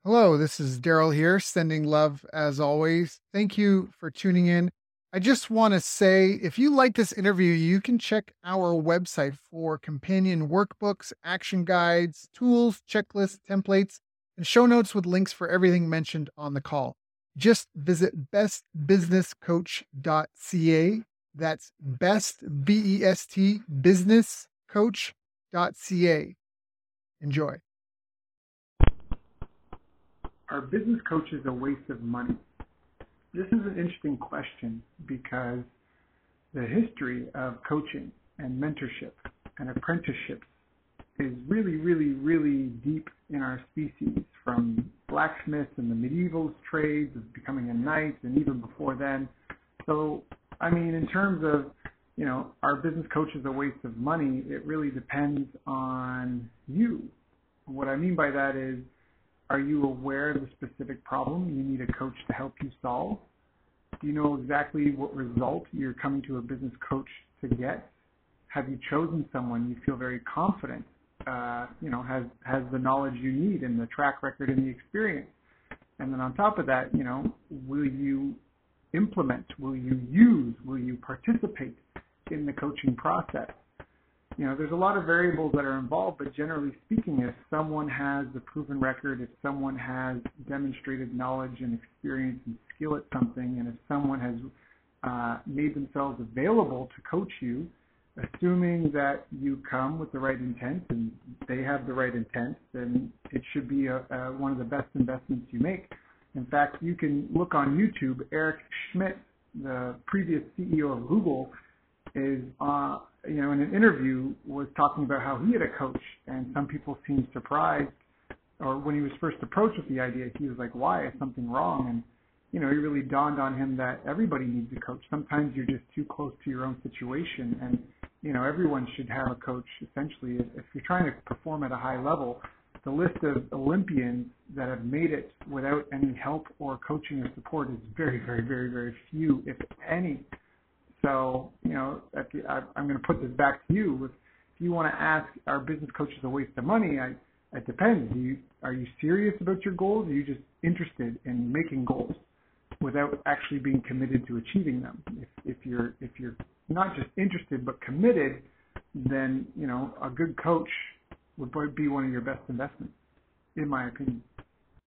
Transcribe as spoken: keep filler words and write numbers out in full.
Hello, this is Daryl here, sending love as always. Thank you for tuning in. I just want to say if you like this interview, you can check our website for companion workbooks, action guides, tools, checklists, templates, and show notes with links for everything mentioned on the call. Just visit best business coach dot c a. That's best, B E S T, business coach dot c a. Enjoy. Are business coaches a waste of money? This is an interesting question because the history of coaching and mentorship and apprenticeships is really, really, really deep in our species, from blacksmiths and the medieval trades of becoming a knight and even before then. So, I mean, in terms of, you know, are business coaches a waste of money, it really depends on you. What I mean by that is, are you aware of the specific problem you need a coach to help you solve? Do you know exactly what result you're coming to a business coach to get? Have you chosen someone you feel very confident, uh, you know, has, has the knowledge you need and the track record and the experience? And then on top of that, you know, will you implement, will you use, will you participate in the coaching process? You know, there's a lot of variables that are involved, but generally speaking, if someone has the proven record, if someone has demonstrated knowledge and experience and skill at something, and if someone has uh, made themselves available to coach you, assuming that you come with the right intent and they have the right intent, then it should be a, a, one of the best investments you make. In fact, you can look on YouTube. Eric Schmidt, the previous C E O of Google, is, uh, you know, in an interview was talking about how he had a coach, and some people seemed surprised, or when he was first approached with the idea, he was like, why? Is something wrong? And, you know, it really dawned on him that everybody needs a coach. Sometimes you're just too close to your own situation, and, you know, everyone should have a coach, essentially. If, if you're trying to perform at a high level, the list of Olympians that have made it without any help or coaching or support is very, very, very, very few, if any. So, you know, I'm going to put this back to you. If you want to ask, are business coaches a waste of money? I, it depends. Do you, are you serious about your goals? Or are you just interested in making goals without actually being committed to achieving them? If, if you're if you're not just interested but committed, then, you know, a good coach would be one of your best investments, in my opinion.